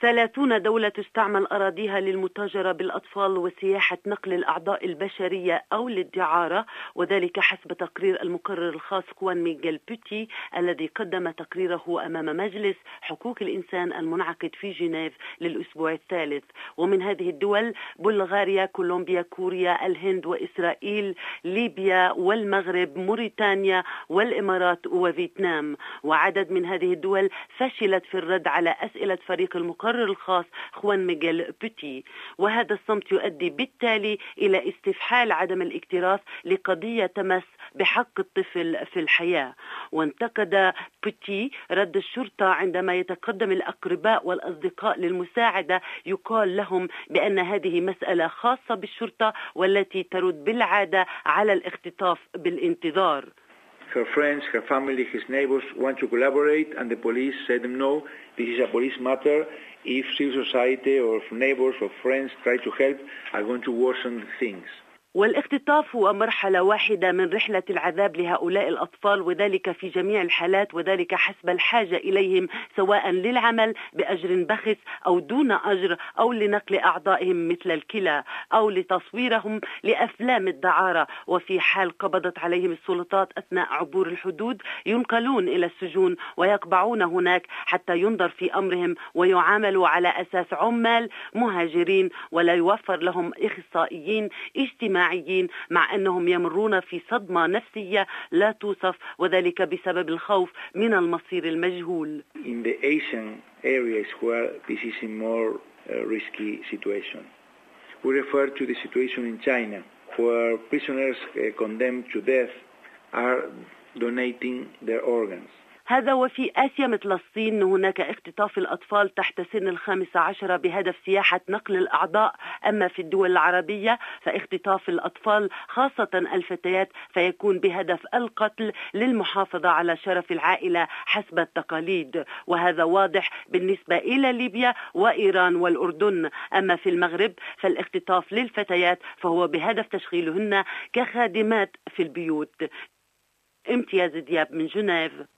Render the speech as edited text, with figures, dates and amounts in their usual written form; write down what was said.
30 دولة تستعمل أراضيها للمتاجرة بالأطفال وسياحة نقل الأعضاء البشرية أو للدعارة، وذلك حسب تقرير المقرر الخاص خوان ميغيل بوتي الذي قدم تقريره أمام مجلس حقوق الإنسان المنعقد في جنيف للأسبوع الثالث. ومن هذه الدول بلغاريا، كولومبيا، كوريا، الهند وإسرائيل، ليبيا والمغرب، موريتانيا والإمارات وفيتنام. وعدد من هذه الدول فشلت في الرد على أسئلة فريق المقرر الخاص خوان ميغيل بوتي، وهذا الصمت يؤدي بالتالي إلى استفحال عدم الاكتراث لقضية تمس بحق الطفل في الحياة. وانتقد بوتي رد الشرطة عندما يتقدم الأقرباء والأصدقاء للمساعدة يقال لهم بأن هذه مسألة خاصة بالشرطة والتي ترد بالعادة على الاختطاف بالانتظار. Her friends, her family, his neighbors want to collaborate, and the police said them no, this is a police matter. If civil society or neighbors or friends try to help, are going to worsen things. والاختطاف هو مرحلة واحدة من رحلة العذاب لهؤلاء الأطفال، وذلك في جميع الحالات، وذلك حسب الحاجة إليهم، سواء للعمل بأجر بخس أو دون أجر، أو لنقل أعضائهم مثل الكلى، أو لتصويرهم لأفلام الدعارة. وفي حال قبضت عليهم السلطات أثناء عبور الحدود ينقلون إلى السجون ويقبعون هناك حتى ينظر في أمرهم ويعاملوا على أساس عمال مهاجرين، ولا يوفر لهم إخصائيين اجتماعيين، مع أنهم يمرون في صدمة نفسية لا توصف، وذلك بسبب الخوف من المصير المجهول. In the Asian areas where this is a more risky situation. We refer to the situation in China where prisoners condemned to death are donating their organs. هذا وفي آسيا مثل الصين هناك اختطاف الأطفال تحت سن 15 بهدف سياحة نقل الأعضاء. أما في الدول العربية فاختطاف الأطفال خاصة الفتيات فيكون بهدف القتل للمحافظة على شرف العائلة حسب التقاليد، وهذا واضح بالنسبة إلى ليبيا وإيران والأردن. أما في المغرب فالاختطاف للفتيات فهو بهدف تشغيلهن كخادمات في البيوت. امتياز دياب من جنيف.